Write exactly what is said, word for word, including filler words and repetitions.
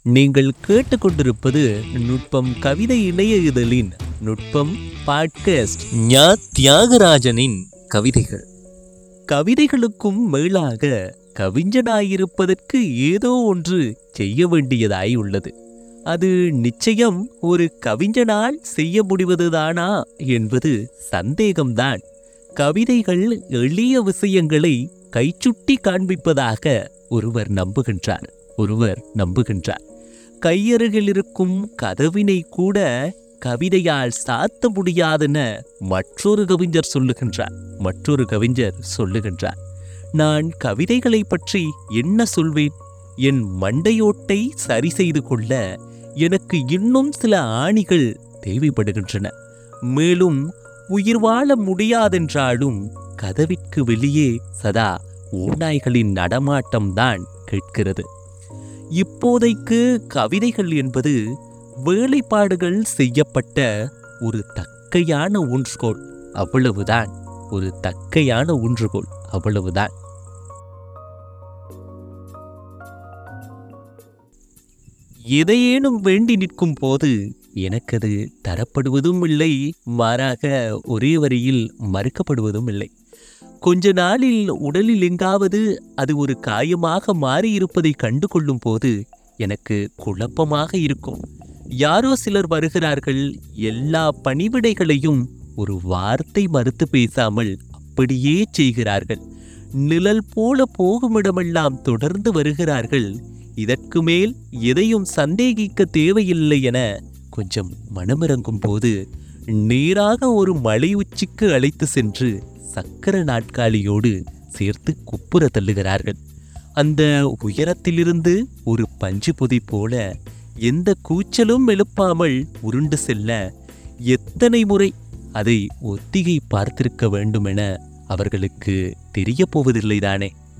நீங்கள் கேட்டுக்கொண்டிருப்பது நுட்பம் கவிதை இணைய இதழின் நுட்பம் பாட்காஸ்ட். ஞா தியாகராஜனின் கவிதைகள். கவிதைகளுக்கும் மேலாக கவிஞனாயிருப்பதற்கு ஏதோ ஒன்று செய்ய வேண்டியதாய் உள்ளது. அது நிச்சயம் ஒரு கவிஞனால் செய்ய முடிவதுதானா என்பது சந்தேகம்தான். கவிதைகள் எளிய விஷயங்களை கைச்சுட்டி காண்பிப்பதாக ஒருவர் நம்புகின்றார் ஒருவர் நம்புகின்றார் கையருகில் இருக்கும் கதவினை கூட கவிதையால் சாத்த முடியாதென மற்றொரு கவிஞர் சொல்லுகின்றார் மற்றொரு கவிஞர் சொல்லுகின்றார் நான் கவிதைகளை பற்றி என்ன சொல்வேன்? என் மண்டையோட்டை சரி செய்து கொள்ள எனக்கு இன்னும் சில ஆணிகள் தேவைப்படுகின்றன. மேலும் உயிர் வாழ முடியாதென்றாலும் கதவிற்கு வெளியே சதா ஓநாய்களின் நடமாட்டம்தான் கேட்கிறது. இப்போதைக்கு கவிதைகள் என்பது வேலைப்பாடுகள் செய்யப்பட்ட ஒரு தக்கையான ஊன்றுகோல், அவ்வளவுதான். ஒரு தக்கையான ஊன்றுகோல், அவ்வளவுதான். எதையேனும் வேண்டி நிற்கும் போது எனக்கது தரப்படுவதும் இல்லை, மாறாக ஒரே வரியில் மறுக்கப்படுவதும் இல்லை. கொஞ்ச நாளில் உடலில் எங்காவது அது ஒரு காயமாக மாறியிருப்பதை கண்டு கொள்ளும் போது எனக்கு குழப்பமாக இருக்கும். யாரோ சிலர் வருகிறார்கள், எல்லா பணிவிடைகளையும் ஒரு வார்த்தை மறுத்து பேசாமல் அப்படியே செய்கிறார்கள். நிழல் போல போகுமிடமெல்லாம் தொடர்ந்து வருகிறார்கள். இதற்கு மேல் எதையும் சந்தேகிக்க தேவையில்லை என கொஞ்சம் மனமிறங்கும் போது நேராக ஒரு மலை உச்சிக்கு அழைத்து சென்று சக்கர நாட்காலியோடு சேர்த்து குப்புற தள்ளுகிறார்கள். அந்த உயரத்திலிருந்து ஒரு பஞ்சு பொதி போல எந்த கூச்சலும் எழுப்பாமல் உருண்டு செல்ல எத்தனை முறை அதை ஒத்திகை பார்த்திருக்க வேண்டுமென அவர்களுக்கு தெரிய போவதில்லைதானே.